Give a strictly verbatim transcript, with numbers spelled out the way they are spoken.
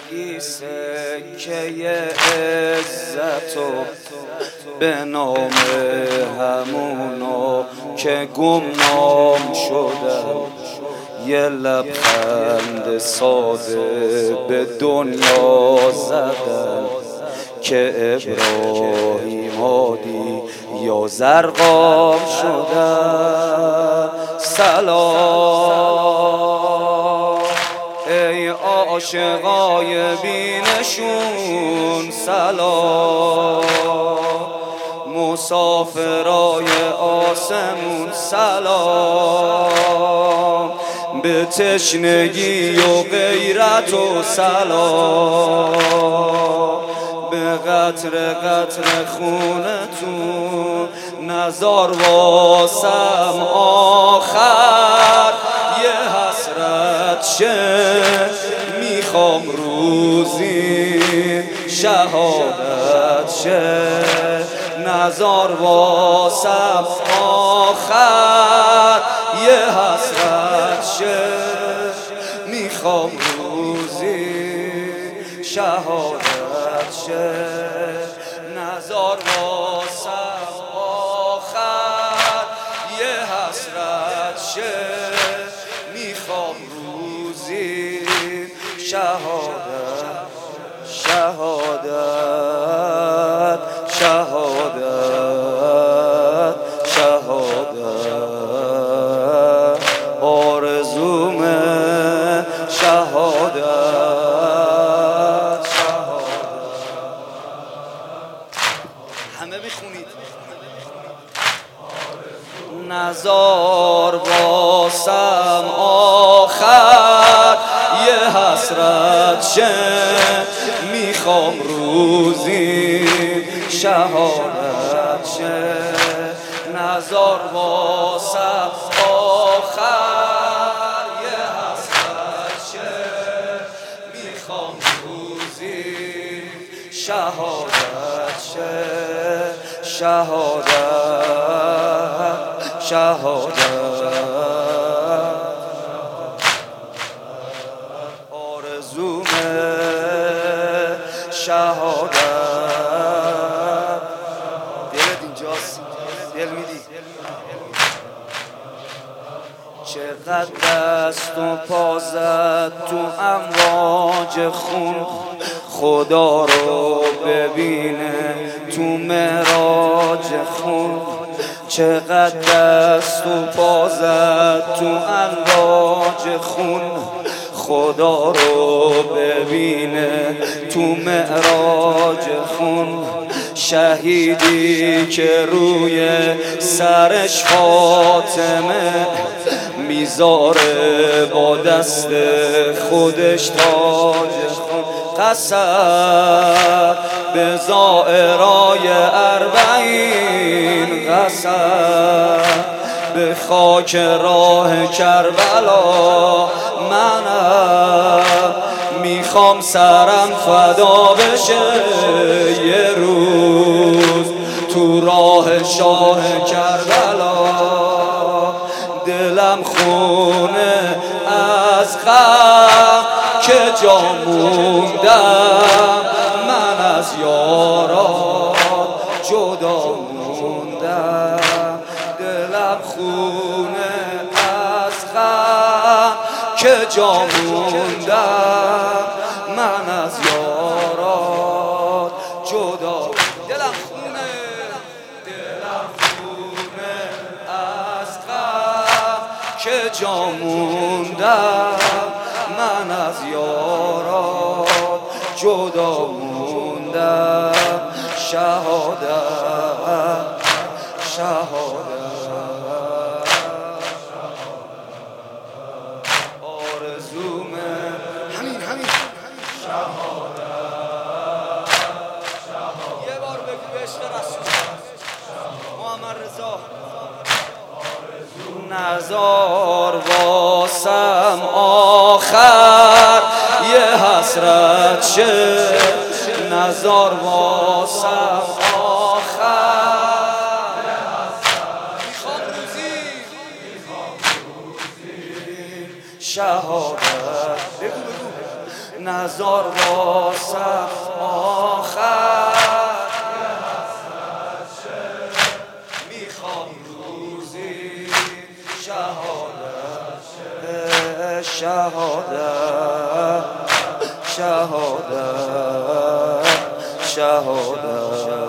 بگی سکه عزتو به نام همونو که گمنام شدن، یه لبخند ساده به دنیا زدن که ابراهیم هادی یا زرقام شدن. سلام ای عاشقای بینشون، سلام مسافرای آسمون، سلام به تشنگی و غیرت و سلام به قطر قطر خونتون. نزار واسم آخر یه حسرت شه، میخوام روزی شهادت شه. نزار واسم آخر یه حسرت شه، میخوام روزی شهادت شه. نزار واسم آخر یه حسرت شه، میخوام روزی شهادت شهادت شهادت شهادت آرزومه شهادت همه بخونید. نزار واسم آخر یه حسرت شه، میخوام روزی شهادت شه. نزار واسم آخر یه حسرت شه، میخوام روزی شهادت شه. شهادت شهادت آرزومه شهادت. دلت اینجاست، دل میدی. چقدر دست و پا زد تو امواج خون، خدا رو ببینه تو معراج خون. چقدر دست و پا زد تو امواج خون، خدا رو ببینه تو معراج خون. شهیدی که روی سرش فاطمه میذاره با دست خودش تاج خون. قسم به زائرای اربعین، قسم به خاک راه کربلا. منم میخوام سرم فدا بشه یه روز تو راه شاه کربلا. دلم خونه از غم که جا موندم، من از یاران جدا موندم. دلم خونه از غم که جا موندم، من از یاران جدا. دلم خونه دلم خونه از غم که جا موندم، من از یاران جدا موندم. شهادت شهادت آرزومه همین همین شهادت شهادت. یه بار بگو به عشق رسول محمد رضا. نزار واسم آخر یه حسرت شه، نزار واسم آخر یه حسرت شه. میخوام روزی شهادت نزار واسم آخر میخوام روزی شهادت شهادت شهادت شهادت